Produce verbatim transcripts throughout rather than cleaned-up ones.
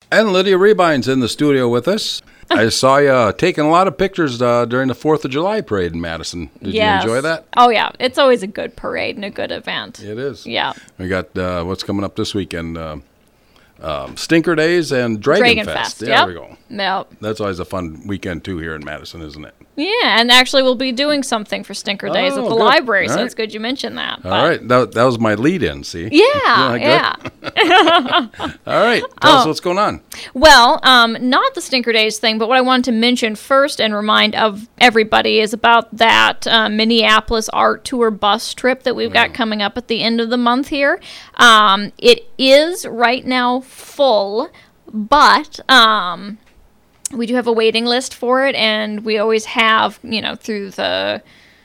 And Lydia Rebine's in the studio with us. I saw you uh, taking a lot of pictures uh, during the fourth of July parade in Madison. Did Yes. you enjoy that? Oh, yeah. It's always a good parade and a good event. It is. Yeah. We got uh, what's coming up this weekend. Uh, um, Stinker Days and Dragon, Dragon Fest. Fest, There yep. we go. Yep. That's always a fun weekend, too, here in Madison, isn't it? Yeah, and actually we'll be doing something for Stinker Days Oh, at the good. library, All so right. it's good you mentioned that. All right. That, that was my lead-in, see? Yeah, Yeah, yeah. All right. Tell us Oh. what's going on. Well, um, not the Stinker Days thing, but what I wanted to mention first and remind of everybody is about that uh, Minneapolis Art Tour bus trip that we've got coming up at the end of the month here. Um, it is right now full, but um, we do have a waiting list for it, and we always have, you know, through the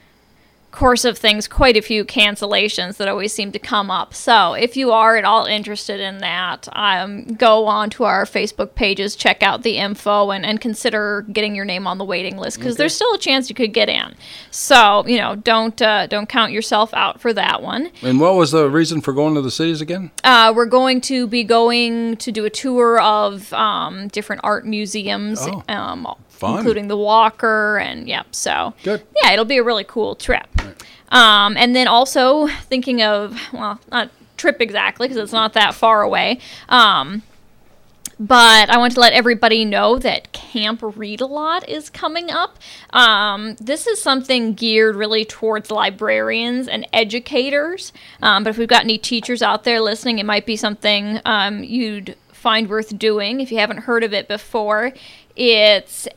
course of things, quite a few cancellations that always seem to come up. So if you are at all interested in that, um, go on to our Facebook pages, check out the info, and, and consider getting your name on the waiting list, because Okay. there's still a chance you could get in. So, you know, don't uh, don't count yourself out for that one. And what was the reason for going to the cities again? Uh, we're going to be going to do a tour of um, different art museums, Oh, um, fun. including the Walker, and yep. So Good. yeah, it'll be a really cool trip. Um, and then also thinking of, well, not trip exactly because it's not that far away. Um, but I want to let everybody know that Camp Read a Lot is coming up. Um, this is something geared really towards librarians and educators. Um, but if we've got any teachers out there listening, it might be something um, you'd find worth doing if you haven't heard of it before. It's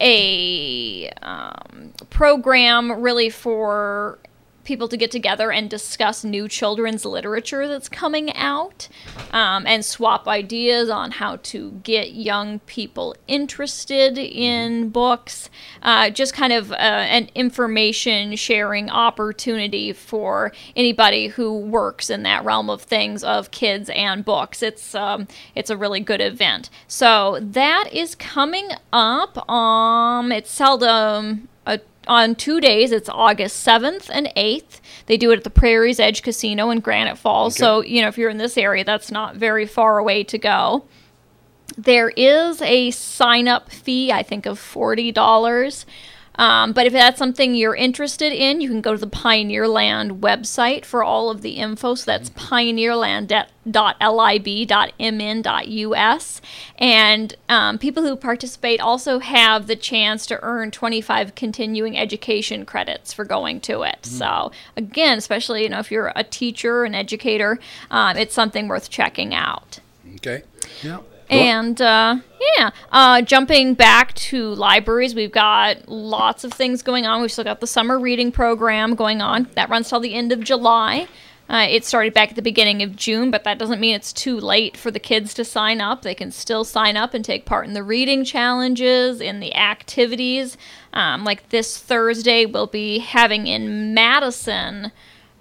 a um, program really for people to get together and discuss new children's literature that's coming out, um, and swap ideas on how to get young people interested in books. Uh, just kind of uh, an information sharing opportunity for anybody who works in that realm of things, of kids and books. It's um, it's a really good event. So that is coming up. Um, it's seldom a on two days. It's August seventh and eighth. They do it at the Prairie's Edge Casino in Granite Falls. Okay. So, you know, if you're in this area, that's not very far away to go. There is a sign-up fee, I think, of forty dollars. Um, but if that's something you're interested in, you can go to the Pioneerland website for all of the info. So that's pioneerland dot lib dot m n dot u s. And um, people who participate also have the chance to earn twenty-five continuing education credits for going to it. Mm. So again, especially, you know, if you're a teacher, an educator, um, it's something worth checking out. Okay. Yeah. And, uh, yeah, uh, jumping back to libraries, we've got lots of things going on. We've still got the summer reading program going on. That runs till the end of July. Uh, it started back at the beginning of June, but that doesn't mean it's too late for the kids to sign up. They can still sign up and take part in the reading challenges, in the activities. Um, like this Thursday, we'll be having in Madison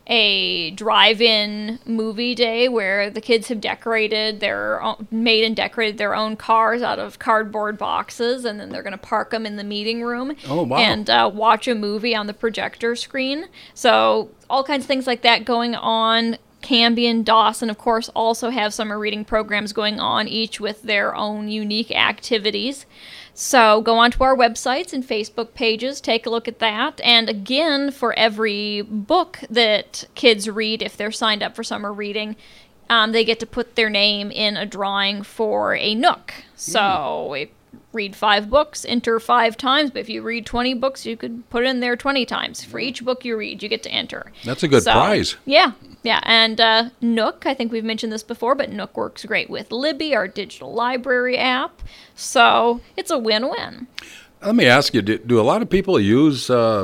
a drive-in movie day where the kids have decorated their own, made and decorated their own cars out of cardboard boxes, and then they're going to park them in the meeting room. Oh, wow. And uh, watch a movie on the projector screen. So all kinds of things like that going on. Canby and Dawson, of course, also have summer reading programs going on, each with their own unique activities. So go onto our websites and Facebook pages, take a look at that. And again, for every book that kids read, if they're signed up for summer reading, um, they get to put their name in a drawing for a Nook. So mm. if read five books, enter five times. But if you read twenty books, you could put it in there twenty times. For each book you read, you get to enter. That's a good so, prize. Yeah. Yeah, and uh, Nook, I think we've mentioned this before, but Nook works great with Libby, our digital library app. So it's a win-win. Let me ask you, do, do a lot of people use uh,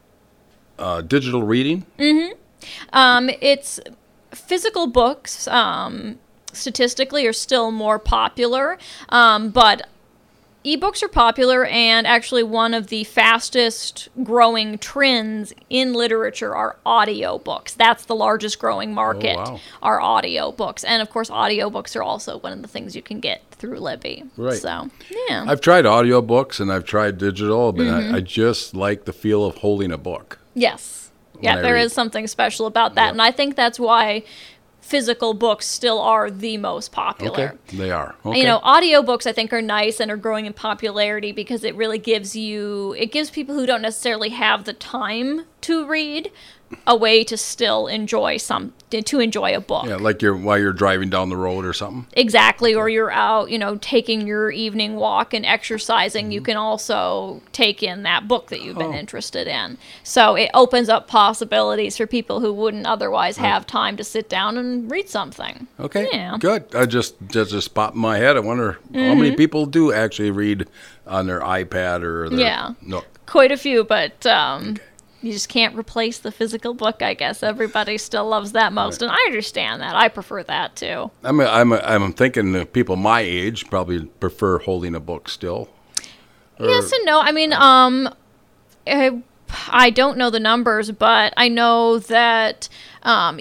uh, digital reading? Mm-hmm. Um, it's physical books, um, statistically, are still more popular, um, but ebooks are popular, and actually one of the fastest growing trends in literature are audiobooks. That's the largest growing market, oh, wow. are audiobooks. And of course, audiobooks are also one of the things you can get through Libby. Right. So, yeah. I've tried audiobooks and I've tried digital, but Mm-hmm. I, I just like the feel of holding a book. Yes. Yeah, I there read. is something special about that. Yep. And I think that's why physical books still are the most popular. Okay, they are. Okay. You know, audiobooks I think are nice and are growing in popularity because it really gives you, it gives people who don't necessarily have the time to read a way to still enjoy some, to enjoy a book. Yeah, like you're while you're driving down the road or something. Exactly, or you're out, you know, taking your evening walk and exercising. Mm-hmm. You can also take in that book that you've been oh. interested in. So it opens up possibilities for people who wouldn't otherwise have time to sit down and read something. Okay, yeah. good. I just just just popped in my head. I wonder mm-hmm. how many people do actually read on their iPad or their yeah. Nook. Quite a few, but um, okay. you just can't replace the physical book, I guess. Everybody still loves that most, right. and I understand that. I prefer that, too. I'm, a, I'm, a, I'm thinking that people my age probably prefer holding a book still. Or, yes and no. I mean, um, I, I don't know the numbers, but I know that um,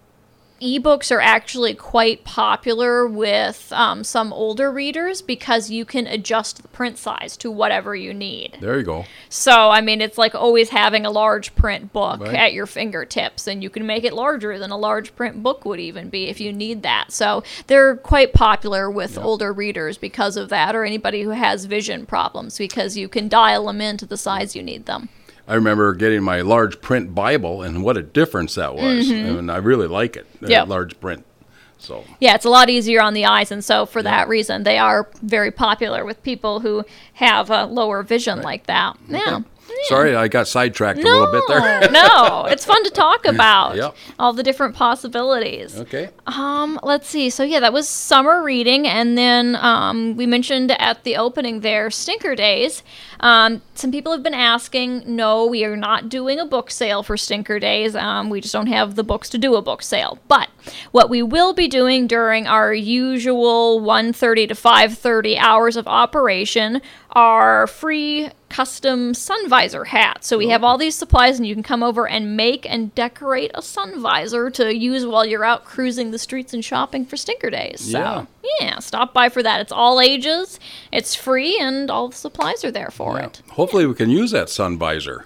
ebooks are actually quite popular with um, some older readers because you can adjust the print size to whatever you need. There you go. So, I mean, it's like always having a large print book right. at your fingertips, and you can make it larger than a large print book would even be if you need that. So they're quite popular with yep. older readers because of that, or anybody who has vision problems, because you can dial them into the size you need them. I remember getting my large print Bible, and what a difference that was. Mm-hmm. And I really like it, yep. large print. So yeah, it's a lot easier on the eyes, and so for yeah. that reason, they are very popular with people who have a lower vision right. like that. Okay. Yeah. Yeah. Sorry, I got sidetracked no, a little bit there. no, it's fun to talk about yep. all the different possibilities. Okay. Um, let's see. So yeah, that was summer reading, and then um, we mentioned at the opening there, Stinker Days. Um, some people have been asking. No, we are not doing a book sale for Stinker Days. Um, we just don't have the books to do a book sale. But what we will be doing during our usual one thirty to five thirty hours of operation are free custom sun visor hats. So we have all these supplies, and you can come over and make and decorate a sun visor to use while you're out cruising the streets and shopping for Stinker Days. So yeah, yeah stop by for that. It's all ages, it's free, and all the supplies are there for yeah. it. Hopefully we can use that sun visor.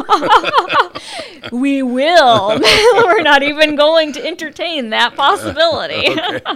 We will. We're not even going to entertain that possibility.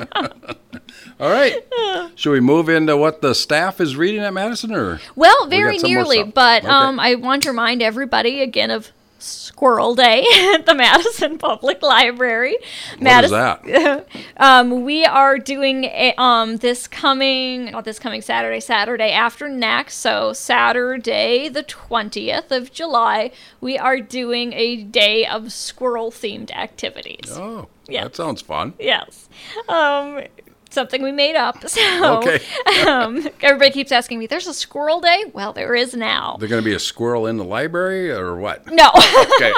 All right. Should we move into what the staff is reading at Madison? Or well, very we nearly, but okay. um, I want to remind everybody again of Squirrel Day at the Madison Public Library. What Madison, is that? um, we are doing a, um, this coming, not this coming Saturday, Saturday after next, so Saturday the twentieth of July, we are doing a day of squirrel-themed activities. Oh, yes. That sounds fun. Yes. Um, something we made up. So okay. um, everybody keeps asking me, there's a squirrel day? Well, there is now. There's going to be a squirrel in the library or what? No. Okay.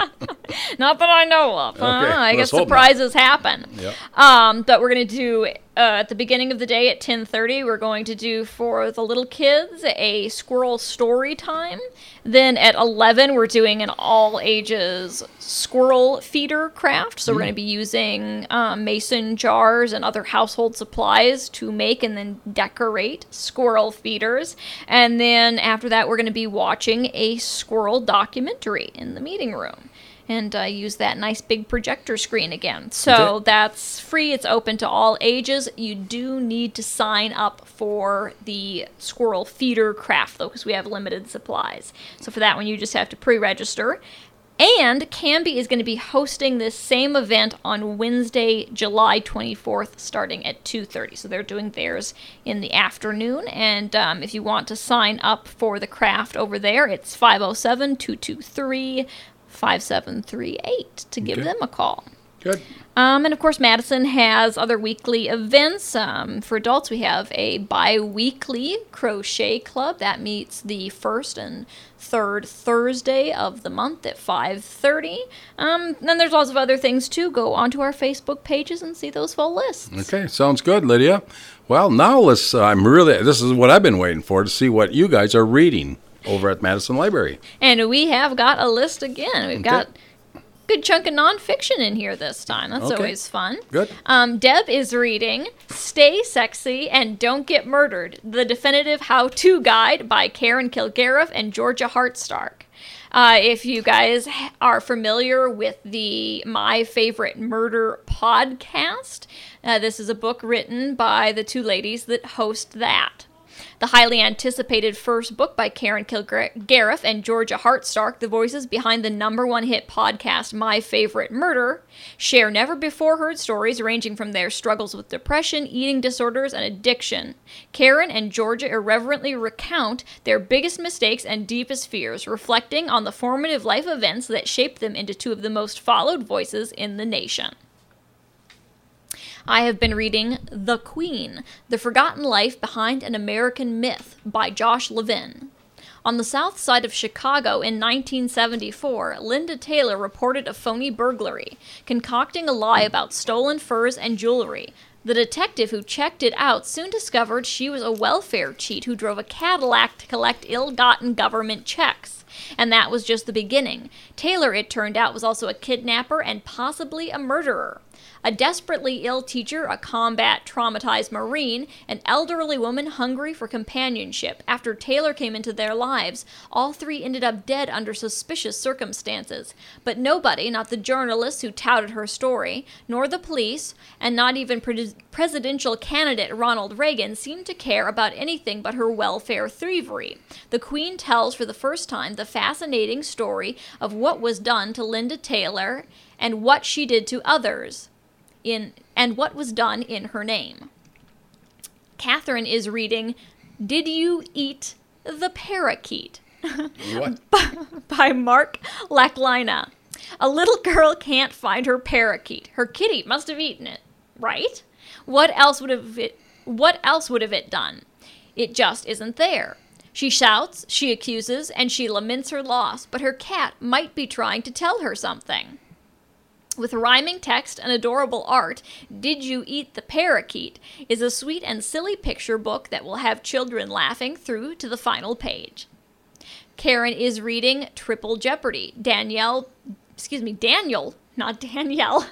Not that I know of. Okay. Uh, I Let's guess hope surprises happen. Yep. Um, but we're going to do, uh, at the beginning of the day at ten thirty, we're going to do for the little kids a squirrel story time. Then at eleven, we're doing an all-ages squirrel feeder craft. So mm. we're going to be using um, mason jars and other household supplies to make and then decorate squirrel feeders. And then after that, we're going to be watching a squirrel documentary in the meeting room. And uh, use that nice big projector screen again. So okay. that's free. It's open to all ages. You do need to sign up for the squirrel feeder craft, though, because we have limited supplies. So for that one, you just have to pre-register. And Canby is going to be hosting this same event on Wednesday, July twenty-fourth, starting at two thirty. So they're doing theirs in the afternoon. And um, if you want to sign up for the craft over there, it's five oh seven, two two three, five seven three eight to give okay. them a call. Good. Um, and of course, Madison has other weekly events. Um, for adults, we have a bi-weekly crochet club that meets the first and third Thursday of the month at five thirty. Um, then there's lots of other things too. Go onto our Facebook pages and see those full lists. Okay, sounds good, Lydia. Well, now let's. Uh, I'm really. This is what I've been waiting for, to see what you guys are reading over at Madison Library. And we have got a list again. We've okay. got a good chunk of nonfiction in here this time. That's okay. always fun. Good. Um, Deb is reading Stay Sexy and Don't Get Murdered, the definitive how-to guide by Karen Kilgariff and Georgia Hartstark. Uh, if you guys are familiar with the My Favorite Murder podcast, uh, this is a book written by the two ladies that host that. The highly anticipated first book by Karen Kilgariff and Georgia Hartstark, the voices behind the number one hit podcast My Favorite Murder, share never-before-heard stories ranging from their struggles with depression, eating disorders, and addiction. Karen and Georgia irreverently recount their biggest mistakes and deepest fears, reflecting on the formative life events that shaped them into two of the most followed voices in the nation. I have been reading The Queen, The Forgotten Life Behind an American Myth by Josh Levin. On the south side of Chicago in nineteen seventy-four, Linda Taylor reported a phony burglary, concocting a lie about stolen furs and jewelry. The detective who checked it out soon discovered she was a welfare cheat who drove a Cadillac to collect ill-gotten government checks. And that was just the beginning. Taylor, it turned out, was also a kidnapper and possibly a murderer. A desperately ill teacher, a combat-traumatized Marine, an elderly woman hungry for companionship. After Taylor came into their lives, all three ended up dead under suspicious circumstances. But nobody, not the journalists who touted her story, nor the police, and not even pre- presidential candidate Ronald Reagan, seemed to care about anything but her welfare thievery. The Queen tells for the first time the fascinating story of what was done to Linda Taylor and what she did to others. In, and what was done in her name. Catherine is reading Did You Eat the Parakeet? What? by Mark Lachlina. A little girl can't find her parakeet. Her kitty must have eaten it, right? What else would have it what else would have it done? It just isn't there. She shouts, she accuses, and she laments her loss, but her cat might be trying to tell her something. With rhyming text and adorable art, Did You Eat the Parakeet is a sweet and silly picture book that will have children laughing through to the final page. Karen is reading Triple Jeopardy. Danielle, excuse me, Daniel, not Danielle.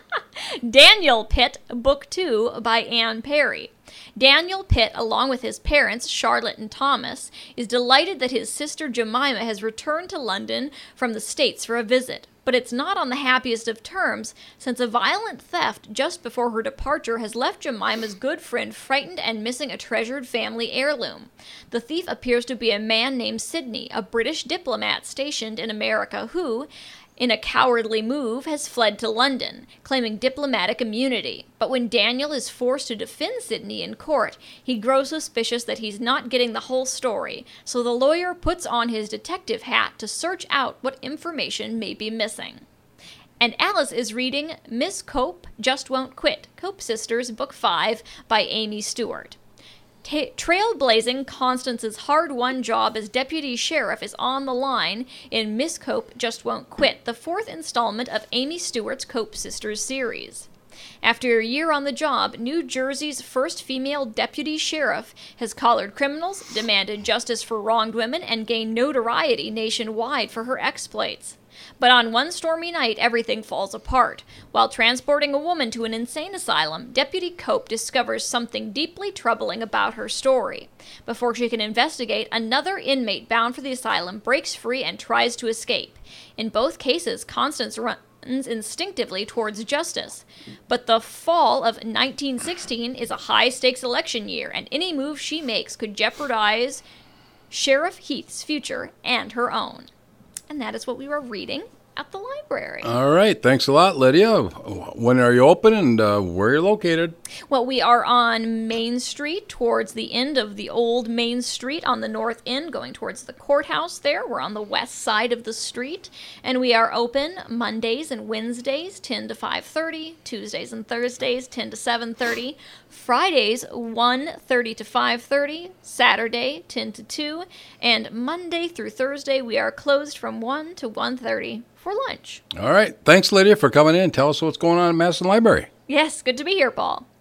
Daniel Pitt, Book two by Anne Perry. Daniel Pitt, along with his parents, Charlotte and Thomas, is delighted that his sister Jemima has returned to London from the States for a visit. But it's not on the happiest of terms, since a violent theft just before her departure has left Jemima's good friend frightened and missing a treasured family heirloom. The thief appears to be a man named Sidney, a British diplomat stationed in America who, in a cowardly move, has fled to London, claiming diplomatic immunity. But when Daniel is forced to defend Sidney in court, he grows suspicious that he's not getting the whole story, so the lawyer puts on his detective hat to search out what information may be missing. And Alice is reading Miss Cope Just Won't Quit, Cope Sisters, Book five by Amy Stewart. Ta- trailblazing Constance's hard-won job as deputy sheriff is on the line in Miss Cope Just Won't Quit, the fourth installment of Amy Stewart's Cope Sisters series. After a year on the job, New Jersey's first female deputy sheriff has collared criminals, demanded justice for wronged women, and gained notoriety nationwide for her exploits. But on one stormy night, everything falls apart. While transporting a woman to an insane asylum, Deputy Cope discovers something deeply troubling about her story. Before she can investigate, another inmate bound for the asylum breaks free and tries to escape. In both cases, Constance runs instinctively towards justice. But the fall of nineteen sixteen is a high-stakes election year, and any move she makes could jeopardize Sheriff Heath's future and her own. And that is what we were reading at the library. All right. Thanks a lot, Lydia. When are you open and uh, where are you located? Well, we are on Main Street, towards the end of the old Main Street on the north end, going towards the courthouse there. We're on the west side of the street. And we are open Mondays and Wednesdays, ten to five thirty, Tuesdays and Thursdays, ten to seven thirty, Fridays, one thirty to five thirty, Saturday, ten to two, and Monday through Thursday, we are closed from one to one thirty. For lunch. All right. Thanks, Lydia, for coming in. Tell us what's going on at Madison Library. Yes, good to be here, Paul.